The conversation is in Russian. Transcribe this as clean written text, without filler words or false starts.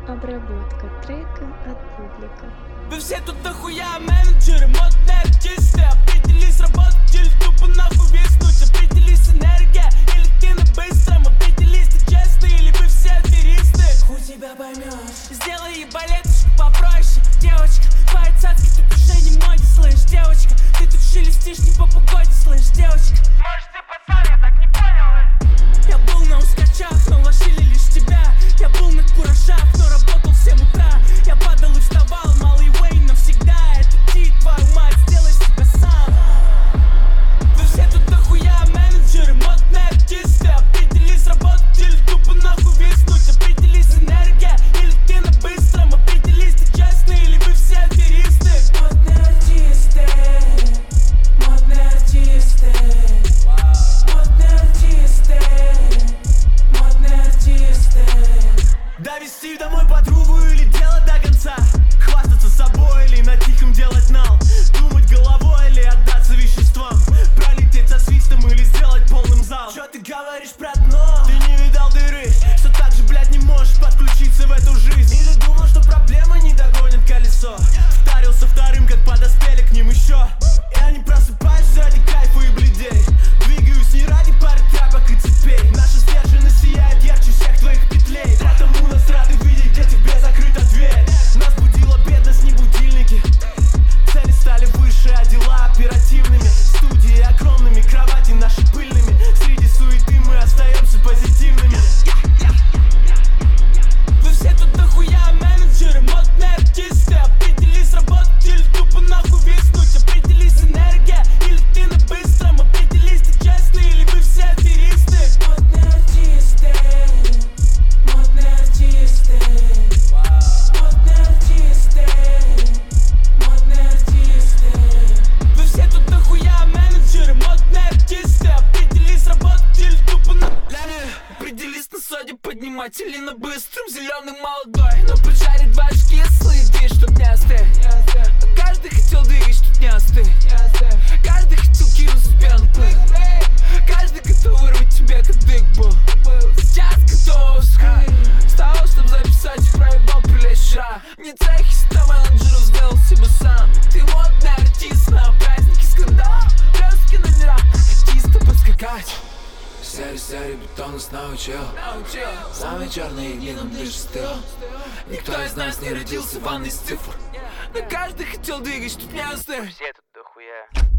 Обработка трека от публика. Вы все тут нахуя менеджеры, модные артисты. Определись, работать или тупо нахуй виснуть. Определись, энергия или ты на быстром. Определись, ты честный или вы все аферисты. Хуй тебя поймешь. Сделай ебалеточку попроще. Девочка, твои цацки тут уже не моди, слышь. Девочка, ты тут шелестишь не по погоде, слышь. Девочка, может ты пацан, я так не понял. Я был на ускачах, но лошили лишь тебя. Я был на куражах, но работал в 7 утра. Я падал и вставал, малый Уэйн навсегда. Это ты, твою мать, сделай себя сам. Вы все тут нахуя менеджеры, модные артисты. Определись, работать или тупо нахуй виснуть. Определись, энергия или ты на быстром. Определись, ты честный или вы все аферисты. Модные артисты, модные артисты, модные артисты, модные артисты. Довести домой подругу или делать до конца. Хвастаться собой или на тихом делать нал. Думать головой или отдаться веществам. Пролететь со свистом или сделать полным зал. Чё ты говоришь про дно? Ты не видал дыры, что так же, блядь, не можешь подключиться в эту жизнь. Или думал, что проблемы не догонят колесо. Вдарился вторым, как подоспели к ним еще. Я не просыпаюсь ради кайфа и бледей. Двигаюсь не ради пары тряпок и цепей. Наша сдержанность сияет ярче всех твоих петлей. Потому нас рады видеть, где тебе закрыта дверь. Нас будила бедность, не будильники. Цели стали выше, а дела оперативными. Студии огромными, кровати наши пыльными. Среди суеты мы остаемся позитивными. Вы все тут нахуя менеджеры, модные артисты. Определись, работать или тупо нахуй виснуть. Определись, энергия или ты на быстром. Определись, ты честный или вы все аферисты. Модные артисты, модные артисты, модные артисты, модные артисты. Вы все тут нахуя менеджеры, модные артисты. Определись, работать или тупо на... Определись, на соде поднимать или на быстром. Зеленый молодой, но поджарит ваши кислые дни, чтоб не остыть. Каждый хотел двигать, чтоб не остыть. Каждый хотел кинуть себе на плыть. Каждый готов вырвать тебе кадык был. Сейчас готов вскрыть. Встал, чтоб записать их, проебал прилечь вчера. Не цехи, ста менеджеров сделал себе сам. Ты модный артист на празднике скандал. Плёски номера, артиста подскакать. Серый бетон нас научил. Самые черные дни нам дышит стыл. Никто из нас не родился в ванной из цифр. Но каждый хотел двигать, чтоб не остыть. Все тут дохуя.